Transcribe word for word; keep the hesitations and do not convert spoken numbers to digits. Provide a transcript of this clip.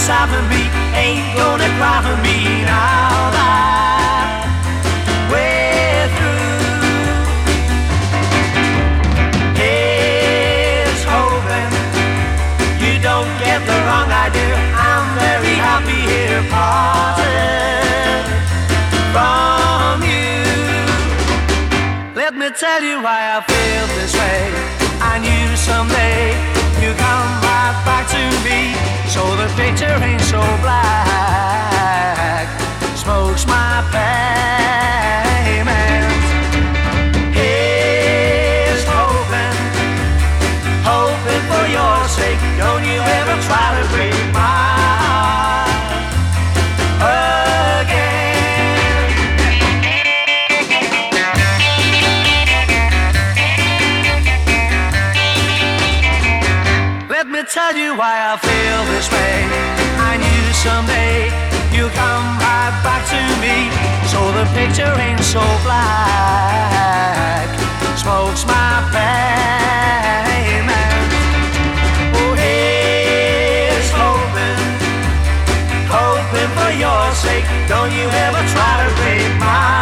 sigh for me, ain't gonna cry for me now that we're through. Here's hoping you don't get the wrong idea. I'm very happy here, parted from you. Let me tell you why I feel this way. I knew someday you'd come right back to me, so the picture ain't so black. Smoke's my payment. Here's hoping, hoping for your sake. Don't you ever try to break my heart again. Let me tell you why I feel this way. I knew someday you'd come right back to me, so the picture ain't so black. Smoke's my payment. Oh, here's hoping, hoping for your sake. Don't you ever try to break my